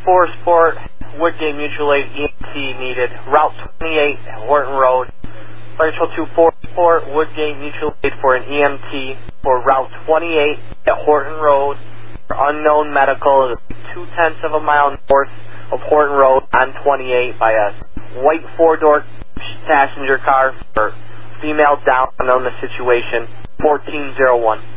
4 Sport, Woodgate Mutual Aid, EMT needed. Route 28, Horton Road. Fire Patrol 24 Sport, Woodgate Mutual Aid for an EMT for Route 28 at Horton Road. For unknown medical, 2/10 of a mile north of Horton Road on 28 by a white 4-door passenger car for female down on the situation, 1401.